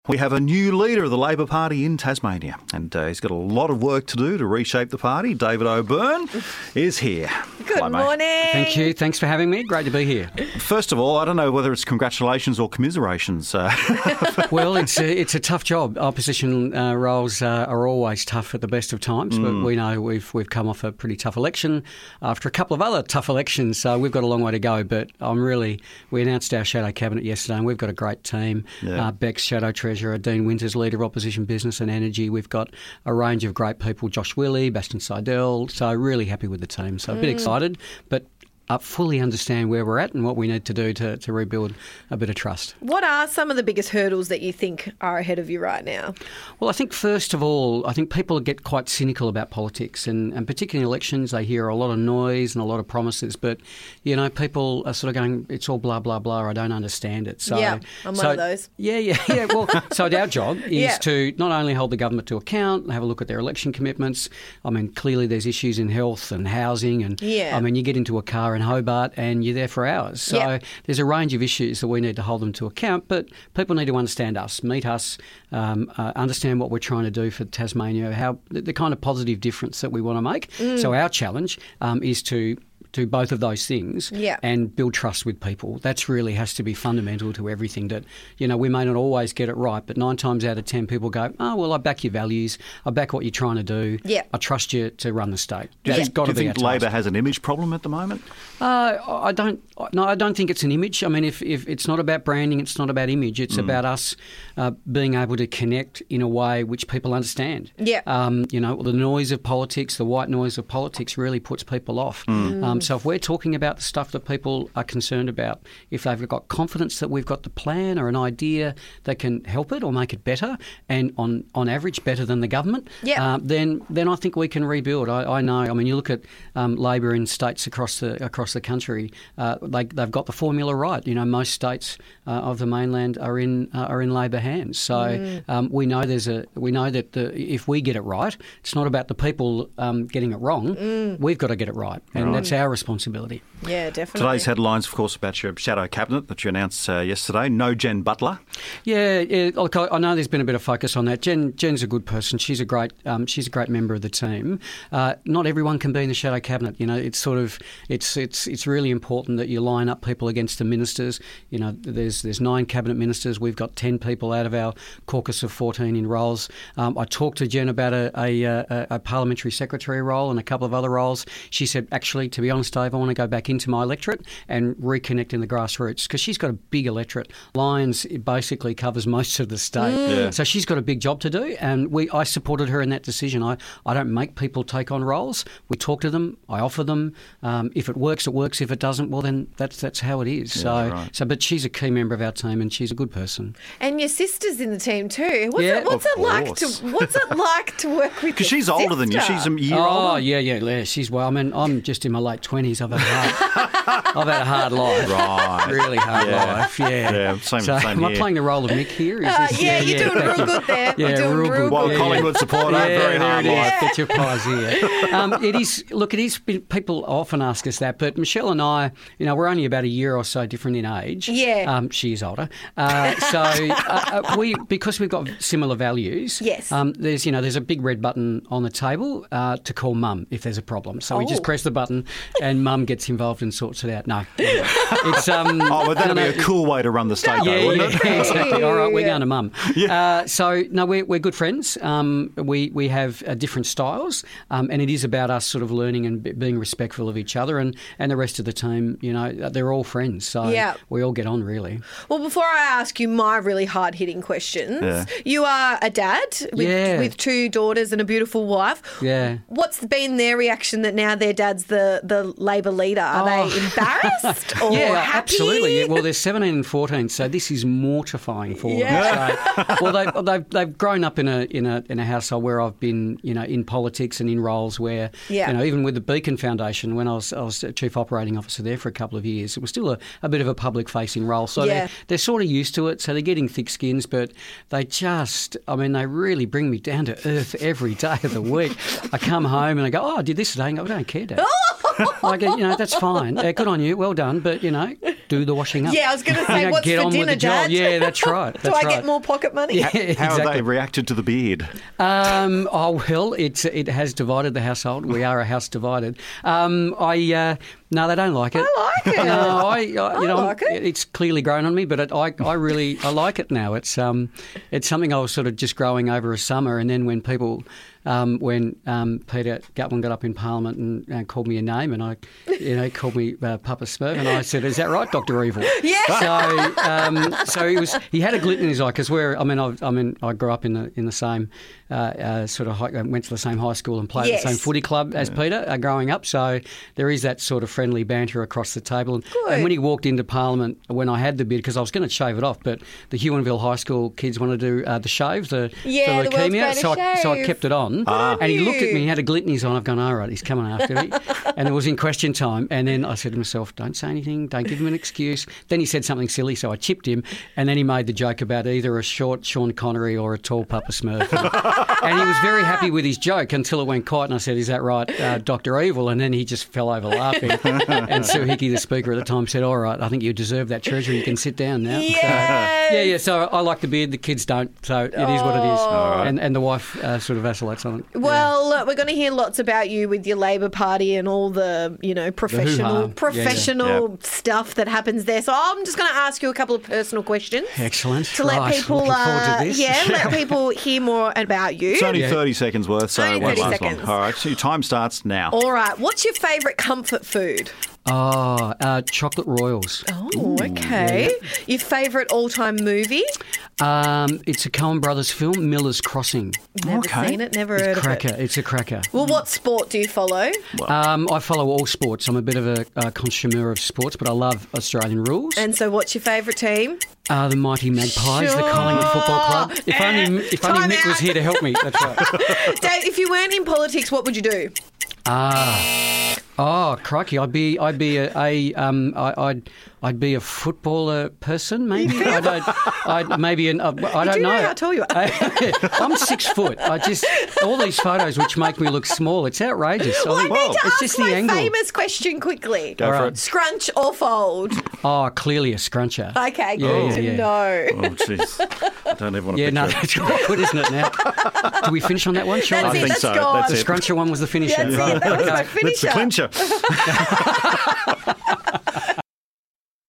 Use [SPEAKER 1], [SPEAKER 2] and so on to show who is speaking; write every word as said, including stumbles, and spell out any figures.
[SPEAKER 1] We have a new leader of the Labor Party in Tasmania, and uh, he's got a lot of work to do to reshape the party. David O'Byrne is here.
[SPEAKER 2] Good
[SPEAKER 1] Hello, mate.
[SPEAKER 2] morning.
[SPEAKER 3] Thank you. Thanks for having me. Great to be here.
[SPEAKER 1] First of all, I don't know whether it's congratulations or commiserations. Uh,
[SPEAKER 3] Well, it's a, it's a tough job. Opposition uh, roles uh, are always tough at the best of times, mm. but we know we've we've come off a pretty tough election after a couple of other tough elections, so we've got a long way to go. But I'm really, we announced our shadow cabinet yesterday, and we've got a great team.
[SPEAKER 1] Yeah.
[SPEAKER 3] Uh, Beck's shadow treasurer, Dean Winters, leader of opposition business and energy. We've got a range of great people: Josh Willey, Bastian Seidel. So really happy with the team. So a bit mm. excited, but. Uh, fully understand where we're at and what we need to do to, to rebuild a bit of trust.
[SPEAKER 2] What are some of the biggest hurdles that you think are ahead of you right now?
[SPEAKER 3] Well, I think first of all, I think people get quite cynical about politics, and, and particularly in elections, they hear a lot of noise and a lot of promises, but, you know, people are sort of going, it's all blah, blah, blah, I don't understand it. So,
[SPEAKER 2] yeah, I'm
[SPEAKER 3] so,
[SPEAKER 2] one of those.
[SPEAKER 3] Yeah, yeah, yeah. Well, so our job is
[SPEAKER 2] yeah.
[SPEAKER 3] to not only hold the government to account, have a look at their election commitments. I mean, clearly there's issues in health and housing, and
[SPEAKER 2] yeah.
[SPEAKER 3] I mean, you get into a car in Hobart and you're there for hours. So
[SPEAKER 2] yeah.
[SPEAKER 3] there's a range of issues that we need to hold them to account, but people need to understand us, meet us, um, uh, understand what we're trying to do for Tasmania, how the, the kind of positive difference that we want to make. Mm. So our challenge um, is to do both of those things
[SPEAKER 2] yeah.
[SPEAKER 3] and build trust with people. That's really has to be fundamental to everything. That, you know, we may not always get it right, but nine times out of ten people go, oh, well, I back your values, I back what you're trying to do,
[SPEAKER 2] yeah.
[SPEAKER 3] I trust you to run the state.
[SPEAKER 1] Do you
[SPEAKER 3] That's
[SPEAKER 1] think,
[SPEAKER 3] got
[SPEAKER 1] do
[SPEAKER 3] to
[SPEAKER 1] you
[SPEAKER 3] be
[SPEAKER 1] think
[SPEAKER 3] our
[SPEAKER 1] Labor
[SPEAKER 3] task.
[SPEAKER 1] has an image problem at the moment?
[SPEAKER 3] Uh, I don't. No, I don't think it's an image. I mean, if, if it's not about branding, it's not about image. It's mm. about us uh, being able to connect in a way which people understand.
[SPEAKER 2] Yeah.
[SPEAKER 3] Um, you know, the noise of politics, the white noise of politics, really puts people off. Mm. Um, so if we're talking about the stuff that people are concerned about, if they've got confidence that we've got the plan or an idea that can help it or make it better, and on, on average better than the government,
[SPEAKER 2] yeah.
[SPEAKER 3] uh, then then I think we can rebuild. I, I know. I mean, you look at um, Labor in states across the across the country. Uh, they, they've got the formula right. You know, most states uh, of the mainland are in uh, are in Labor hands. So mm. um, we know there's a we know that the, if we get it right, it's not about the people um, getting it wrong. Mm. We've got to get it right, and right. that's our responsibility.
[SPEAKER 2] Yeah, definitely.
[SPEAKER 1] Today's headlines, of course, about your shadow cabinet that you announced uh, yesterday. No Jen Butler.
[SPEAKER 3] Yeah, yeah. Look, I know there's been a bit of focus on that. Jen, Jen's a good person. She's a great, um, she's a great member of the team. Uh, not everyone can be in the shadow cabinet. You know, it's sort of, it's it's it's really important that you line up people against the ministers. You know, there's there's nine cabinet ministers. We've got ten people out of our caucus of fourteen in roles. Um, I talked to Jen about a, a, a, a parliamentary secretary role and a couple of other roles. She said, actually, to be honest, Dave, I want to go back into my electorate and reconnect in the grassroots, because she's got a big electorate. Lyons it basically covers most of the state.
[SPEAKER 2] Mm.
[SPEAKER 1] Yeah.
[SPEAKER 3] So she's got a big job to do, and we I supported her in that decision. I, I don't make people take on roles. We talk to them. I offer them. Um, if it works, it works. If it doesn't, well, then that's that's how it is.
[SPEAKER 1] Yeah,
[SPEAKER 3] so,
[SPEAKER 1] right.
[SPEAKER 3] so, but she's a key member of our team, and she's a good person.
[SPEAKER 2] And your sister's in the team too. What's
[SPEAKER 3] Yeah,
[SPEAKER 2] it, what's
[SPEAKER 1] of
[SPEAKER 2] it like
[SPEAKER 1] course.
[SPEAKER 2] to What's it like to work with?
[SPEAKER 1] Because she's older than you. She's a year
[SPEAKER 3] Oh,
[SPEAKER 1] older.
[SPEAKER 3] yeah, yeah, yeah. She's well. I mean, I'm just in my late twenties. I've had a hard, I've had a hard life.
[SPEAKER 1] Right.
[SPEAKER 3] Really hard
[SPEAKER 1] Yeah.
[SPEAKER 3] life. Yeah.
[SPEAKER 1] Yeah, same-
[SPEAKER 3] so,
[SPEAKER 1] same
[SPEAKER 3] am I
[SPEAKER 1] here.
[SPEAKER 3] playing the role of Mick here? Is
[SPEAKER 2] Uh,
[SPEAKER 3] this,
[SPEAKER 2] yeah, you're doing
[SPEAKER 3] thank
[SPEAKER 2] real
[SPEAKER 3] you.
[SPEAKER 2] good there.
[SPEAKER 3] Yeah,
[SPEAKER 2] you're doing
[SPEAKER 3] real
[SPEAKER 2] real
[SPEAKER 3] good.
[SPEAKER 1] Well,
[SPEAKER 2] good.
[SPEAKER 1] Collingwood supporter,
[SPEAKER 3] Yeah,
[SPEAKER 1] very
[SPEAKER 3] there
[SPEAKER 1] hard
[SPEAKER 3] it is.
[SPEAKER 1] life.
[SPEAKER 3] Get your pies here. Um, it is. Look, it is. People often ask us that, but Michelle and I, you know, we're only about a year or so different in age.
[SPEAKER 2] Yeah.
[SPEAKER 3] Um, she is older. Uh, so uh, uh, we, because we've got similar values.
[SPEAKER 2] Yes.
[SPEAKER 3] Um, there's, you know, there's a big red button on the table uh, to call Mum if there's a problem. So we just
[SPEAKER 2] Oh.
[SPEAKER 3] press the button, and Mum gets involved and sorts it out. No, it's um.
[SPEAKER 1] Oh, but that'd
[SPEAKER 3] no,
[SPEAKER 1] be
[SPEAKER 3] no,
[SPEAKER 1] a cool way to run the state, though,
[SPEAKER 3] yeah,
[SPEAKER 1] wouldn't
[SPEAKER 3] yeah,
[SPEAKER 1] it?
[SPEAKER 3] exactly. All right, we're
[SPEAKER 2] Yeah.
[SPEAKER 3] going to Mum. Uh, so no, we're we're good friends. Um, we we have uh, different styles, um, and it is about us sort of learning and b- being respectful of each other, and, and the rest of the team. You know, they're all friends, so
[SPEAKER 2] Yeah.
[SPEAKER 3] we all get on really.
[SPEAKER 2] Well, before I ask you my really hard-hitting questions,
[SPEAKER 1] Yeah.
[SPEAKER 2] you are a dad with,
[SPEAKER 3] Yeah.
[SPEAKER 2] with two daughters and a beautiful wife.
[SPEAKER 3] Yeah.
[SPEAKER 2] What's been their reaction that now their dad's the, the Labor leader? Are
[SPEAKER 3] Oh.
[SPEAKER 2] they embarrassed or
[SPEAKER 3] Yeah,
[SPEAKER 2] happy?
[SPEAKER 3] absolutely. Yeah, well, they're seventeen and fourteen, so this is mortifying for
[SPEAKER 2] Yeah.
[SPEAKER 3] them. So, well, they've, they've they've grown up in a in a in a household where I've been, you know, in politics and in roles where,
[SPEAKER 2] Yeah.
[SPEAKER 3] you know, even with the Beacon Foundation, when I was I was chief operating officer there for a couple of years, it was still a, a bit of a public facing role. So
[SPEAKER 2] Yeah.
[SPEAKER 3] they're, they're sort of used to it. So they're getting thick skins, but they just, I mean, they really bring me down to earth every day of the week. I come home and I go, oh, I did this today. And I go, I don't care, Dad. I go, you know, that's fine. Uh, good on you. Well done. But, you know, do the washing up.
[SPEAKER 2] Yeah, I was going to say,
[SPEAKER 3] You know,
[SPEAKER 2] what's
[SPEAKER 3] get
[SPEAKER 2] for
[SPEAKER 3] on
[SPEAKER 2] dinner,
[SPEAKER 3] with the job.
[SPEAKER 2] Dad?
[SPEAKER 3] Yeah, that's right.
[SPEAKER 2] Do
[SPEAKER 3] That's
[SPEAKER 2] I
[SPEAKER 3] right.
[SPEAKER 2] get more pocket money?
[SPEAKER 3] Yeah,
[SPEAKER 1] How
[SPEAKER 3] exactly.
[SPEAKER 1] have they reacted to the beard?
[SPEAKER 3] Um, oh well, it's it has divided the household. We are a house divided. Um, I uh, no, they don't like it.
[SPEAKER 2] I like it.
[SPEAKER 3] No, I, I you
[SPEAKER 2] I
[SPEAKER 3] know
[SPEAKER 2] like it.
[SPEAKER 3] it's clearly grown on me, but it, I I really I like it now. It's um it's something I was sort of just growing over a summer, and then when people. Um, when um, Peter Gutman got up in Parliament and, and called me a name, and I, you know, called me uh, Papa Smurf, and I said, "Is that right, Doctor Evil?"
[SPEAKER 2] Yeah.
[SPEAKER 3] So, um, so he was. He had a glint in his eye because we're. I mean, I, I mean, I grew up in the in the same uh, uh, sort of. High, went to the same high school and played
[SPEAKER 2] Yes.
[SPEAKER 3] at the same footy club as Peter uh, growing up. So there is that sort of friendly banter across the table. And,
[SPEAKER 2] Good.
[SPEAKER 3] and when he walked into Parliament, when I had the beard, because I was going to shave it off, but the Huonville High School kids wanted to do uh, the shave, the,
[SPEAKER 2] Yeah,
[SPEAKER 3] the
[SPEAKER 2] the world's
[SPEAKER 3] leukemia,
[SPEAKER 2] greatest
[SPEAKER 3] so I, so I
[SPEAKER 2] shave.
[SPEAKER 3] kept it on.
[SPEAKER 1] Ah.
[SPEAKER 3] And he
[SPEAKER 2] you.
[SPEAKER 3] looked at me, he had a glint in his eye, and I've gone, all right, he's coming after me. And it was in question time. And then I said to myself, don't say anything, don't give him an excuse. Then he said something silly, so I chipped him. And then he made the joke about either a short Sean Connery or a tall Papa Smurf. And he was very happy with his joke until it went quiet. And I said, is that right, uh, Doctor Evil? And then he just fell over laughing. And Sue Hickey, the speaker at the time, said, all right, I think you deserve that treasure. You can sit down now.
[SPEAKER 2] Yes.
[SPEAKER 3] So, yeah, yeah. So I like the beard. The kids don't. So it is what it is.
[SPEAKER 2] Oh.
[SPEAKER 3] And, and the wife uh, sort of vacillates on it. Yeah.
[SPEAKER 2] Well, uh, we're going to hear lots about you with your Labor Party and all the, you know, professional
[SPEAKER 3] hoo-ha. Yeah, yeah.
[SPEAKER 2] professional
[SPEAKER 1] Yeah.
[SPEAKER 2] stuff that happens there. So I'm just going to ask you a couple of personal questions.
[SPEAKER 3] Excellent.
[SPEAKER 2] To let
[SPEAKER 3] Right,
[SPEAKER 2] people,
[SPEAKER 3] looking forward to
[SPEAKER 2] uh,
[SPEAKER 3] this.
[SPEAKER 2] yeah, let people hear more about you.
[SPEAKER 1] It's only
[SPEAKER 3] Yeah.
[SPEAKER 1] thirty seconds worth, so
[SPEAKER 2] Only
[SPEAKER 1] it won't
[SPEAKER 2] thirty
[SPEAKER 1] last
[SPEAKER 2] seconds.
[SPEAKER 1] long. All right, so your time starts now.
[SPEAKER 2] All right, what's your favourite comfort food?
[SPEAKER 3] Oh, uh, chocolate royals.
[SPEAKER 2] Oh, okay. Your favourite all-time movie?
[SPEAKER 3] Um, it's a Coen Brothers film, Miller's Crossing.
[SPEAKER 2] Never
[SPEAKER 1] Okay.
[SPEAKER 2] seen it, never heard
[SPEAKER 3] It's
[SPEAKER 2] of
[SPEAKER 3] cracker.
[SPEAKER 2] it.
[SPEAKER 3] It's a cracker.
[SPEAKER 2] Well, what sport do you follow?
[SPEAKER 3] Um, I follow all sports. I'm a bit of a, a consumer of sports, but I love Australian rules.
[SPEAKER 2] And so what's your favourite team?
[SPEAKER 3] Uh, the Mighty Magpies, the
[SPEAKER 2] Sure.
[SPEAKER 3] Collingwood Football Club. If only, if only
[SPEAKER 2] Time
[SPEAKER 3] Mick was
[SPEAKER 2] out.
[SPEAKER 3] here to help me. That's right.
[SPEAKER 2] Dave, if you weren't in politics, what would you do?
[SPEAKER 3] Ah, oh, crikey! I'd be, I'd be a, a um, I, I'd, I'd be a footballer person, maybe. I don't, I'd maybe an, uh, I don't
[SPEAKER 2] do you know
[SPEAKER 3] know.
[SPEAKER 2] how tall you are?
[SPEAKER 3] I'm six foot. I just all these photos which make me look small. It's outrageous.
[SPEAKER 2] Well, I
[SPEAKER 3] think
[SPEAKER 2] need to
[SPEAKER 3] it's
[SPEAKER 2] ask
[SPEAKER 3] just
[SPEAKER 2] my
[SPEAKER 3] the angle.
[SPEAKER 2] famous question quickly.
[SPEAKER 1] Go for
[SPEAKER 3] right.
[SPEAKER 1] it.
[SPEAKER 2] Scrunch or fold?
[SPEAKER 3] Oh, clearly a scruncher.
[SPEAKER 2] Okay, good
[SPEAKER 3] Yeah, yeah,
[SPEAKER 2] to
[SPEAKER 3] yeah.
[SPEAKER 2] know.
[SPEAKER 1] Oh, jeez. I don't ever want to
[SPEAKER 3] Yeah,
[SPEAKER 1] picture
[SPEAKER 3] no,
[SPEAKER 1] it.
[SPEAKER 3] that's awkward, isn't it? Now, do we finish on that one? Sure.
[SPEAKER 2] That's
[SPEAKER 1] I
[SPEAKER 2] it,
[SPEAKER 1] think
[SPEAKER 2] that's
[SPEAKER 1] so.
[SPEAKER 2] gone.
[SPEAKER 1] That's
[SPEAKER 3] The
[SPEAKER 1] it.
[SPEAKER 3] scruncher one was the finisher.
[SPEAKER 2] That's
[SPEAKER 3] Right.
[SPEAKER 2] it, that was
[SPEAKER 3] Okay.
[SPEAKER 2] my
[SPEAKER 1] That's the
[SPEAKER 2] finisher.
[SPEAKER 1] clincher.